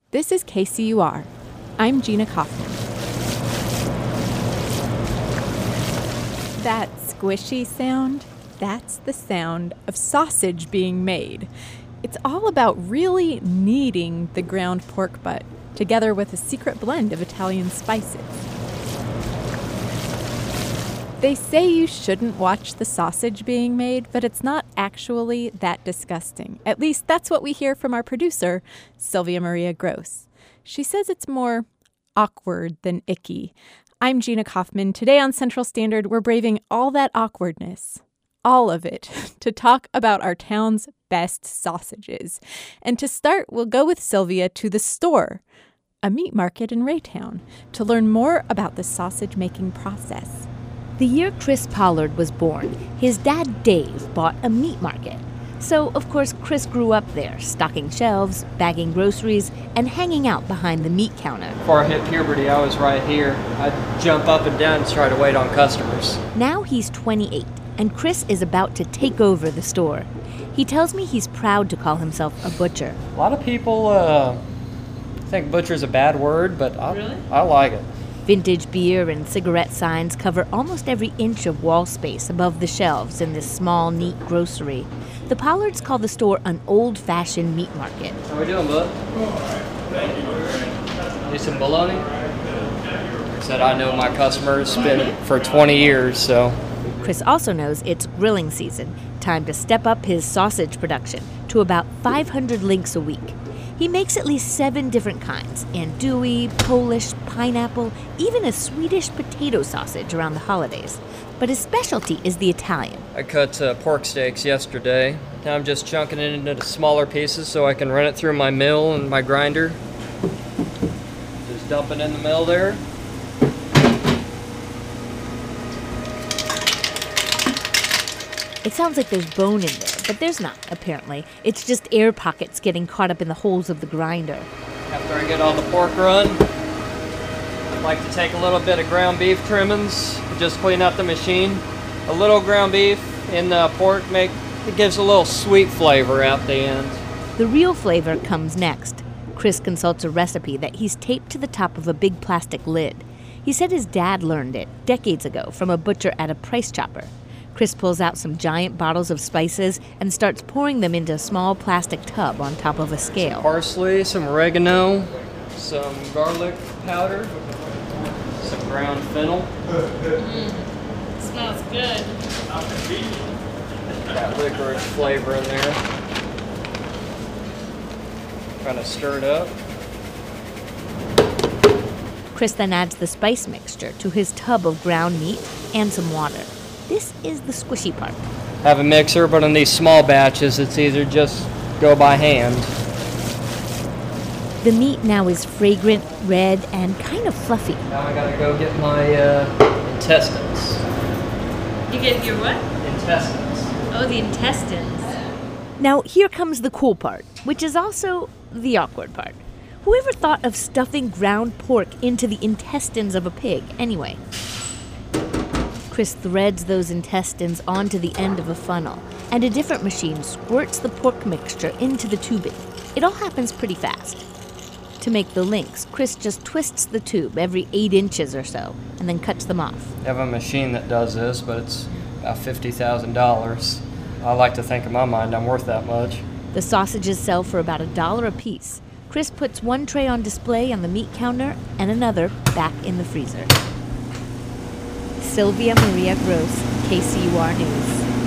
This is KCUR. I'm Gina Kaufman. That squishy sound, that's the sound of sausage being made. It's all about really kneading the ground pork butt, together with a secret blend of Italian spices. They say you shouldn't watch the sausage being made, but it's not actually that disgusting. At least that's what we hear from our producer, Sylvia Maria Gross. She says it's more awkward than icky. I'm Gina Kaufman. Today on Central Standard, we're braving all that awkwardness, all of it, to talk about our town's best sausages. And to start, we'll go with Sylvia to the store, a meat market in Raytown, to learn more about the sausage-making process. The year Chris Pollard was born, his dad Dave bought a meat market. So, of course, Chris grew up there, stocking shelves, bagging groceries, and hanging out behind the meat counter. Before I hit puberty, I was right here. I'd jump up and down to try to wait on customers. Now he's 28, and Chris is about to take over the store. He tells me he's proud to call himself a butcher. A lot of people think butcher's a bad word, but I like it. Vintage beer and cigarette signs cover almost every inch of wall space above the shelves in this small, neat grocery. The Pollards call the store an old-fashioned meat market. How we doing, bud? Need some bologna? Said I know my customers, been for 20 years, so. Chris also knows it's grilling season, time to step up his sausage production to about 500 links a week. He makes at least 7 different kinds: andouille, Polish, pineapple, even a Swedish potato sausage around the holidays. But his specialty is the Italian. I cut pork steaks yesterday. Now I'm just chunking it into smaller pieces so I can run it through my mill and my grinder. Just dump it in the mill there. It sounds like there's bone in there, but there's not, apparently. It's just air pockets getting caught up in the holes of the grinder. After I get all the pork run, I like to take a little bit of ground beef trimmings, just clean out the machine. A little ground beef in the pork it gives a little sweet flavor at the end. The real flavor comes next. Chris consults a recipe that he's taped to the top of a big plastic lid. He said his dad learned it decades ago from a butcher at a price chopper. Chris pulls out some giant bottles of spices and starts pouring them into a small plastic tub on top of a scale. Some parsley, some oregano, some garlic powder, some ground fennel. Smells good. That licorice flavor in there. Kind of stir it up. Chris then adds the spice mixture to his tub of ground meat and some water. This is the squishy part. Have a mixer, but on these small batches, it's either just go by hand. The meat now is fragrant, red, and kind of fluffy. Now I gotta go get my intestines. You get your what? Intestines. Oh, the intestines. Now here comes the cool part, which is also the awkward part. Whoever thought of stuffing ground pork into the intestines of a pig, anyway? Chris threads those intestines onto the end of a funnel, and a different machine squirts the pork mixture into the tubing. It all happens pretty fast. To make the links, Chris just twists the tube every 8 inches or so, and then cuts them off. I have a machine that does this, but it's about $50,000. I like to think in my mind I'm worth that much. The sausages sell for about $1 a piece. Chris puts one tray on display on the meat counter and another back in the freezer. Sylvia Maria Gross, KCUR News.